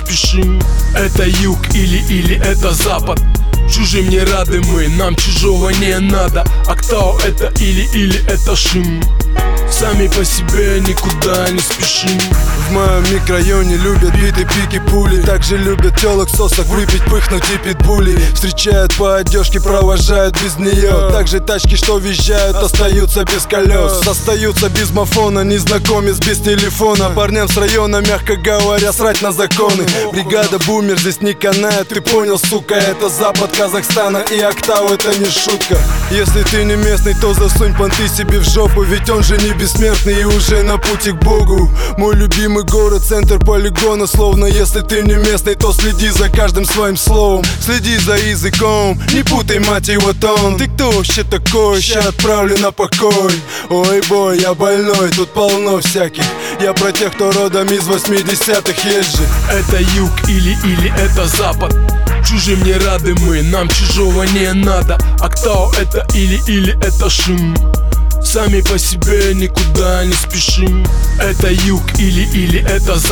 спешим. Это юг или это запад. Чужим не рады мы, нам чужого не надо. Актау это или это шим. Сами по себе никуда не спешим. В моем микрорайоне любят биты, пики, пули. Также любят телок в сосах выпить, пыхнуть и питбули. Встречают по одежке, провожают без нее. Также тачки, что визжают, остаются без колес. Остаются без мафона, незнакомец без телефона. Парням с района, мягко говоря, срать на законы. Бригада бумер здесь не канает, ты понял, сука. Это запад Казахстана и Актау это не шутка. Если ты не местный, то засунь понты себе в жопу. Ведь он же не бессмертный и уже на пути к Богу. Мой любимый город, центр полигона. Словно если ты не местный, то следи за каждым своим словом. Следи за языком, не путай, мать его, тон. Ты кто вообще такой? Ща отправлю на покой. Ой, бой, я больной, тут полно всяких. Я про тех, кто родом из 80-х, есть же. Это юг или это запад. Чужим не рады мы, нам чужого не надо. Актау это или это шим. Сами по себе никуда не спешим. Это юг или это запад.